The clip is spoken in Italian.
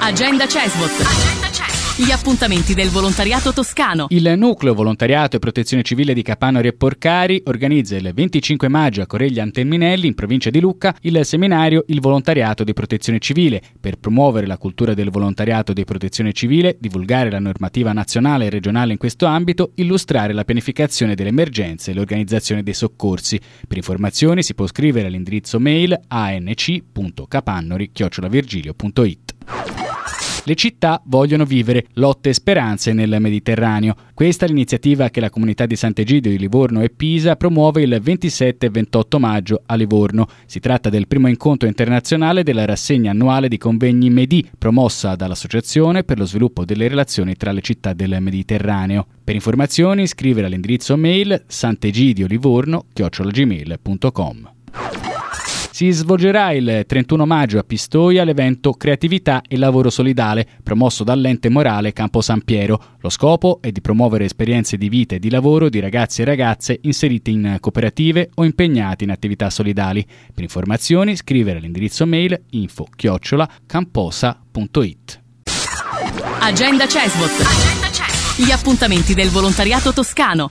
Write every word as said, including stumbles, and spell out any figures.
Agenda Cesvot. Agenda Cesvot. Gli appuntamenti del volontariato toscano. Il Nucleo Volontariato e Protezione Civile di Capannori e Porcari organizza il venticinque maggio a Coreglia Antelminelli, in provincia di Lucca, il seminario Il Volontariato di Protezione Civile, per promuovere la cultura del volontariato di protezione civile, divulgare la normativa nazionale e regionale in questo ambito, illustrare la pianificazione delle emergenze e l'organizzazione dei soccorsi. Per informazioni si può scrivere all'indirizzo mail a n c punto capannori chiocciola virgilio punto it. Le città vogliono vivere lotte e speranze nel Mediterraneo. Questa è l'iniziativa che la comunità di Sant'Egidio di Livorno e Pisa promuove il ventisette e ventotto maggio a Livorno. Si tratta del primo incontro internazionale della rassegna annuale di convegni MEDI, promossa dall'Associazione per lo sviluppo delle relazioni tra le città del Mediterraneo. Per informazioni scrivere all'indirizzo mail santegidiolivorno chiocciola gmail punto com. Si svolgerà il trentuno maggio a Pistoia l'evento Creatività e Lavoro Solidale, promosso dall'ente morale Campo San Piero. Lo scopo è di promuovere esperienze di vita e di lavoro di ragazzi e ragazze inseriti in cooperative o impegnati in attività solidali. Per informazioni scrivere all'indirizzo mail info chiocciola camposa punto it. Agenda Cesvot. Agenda Cesvot. Gli appuntamenti del volontariato toscano.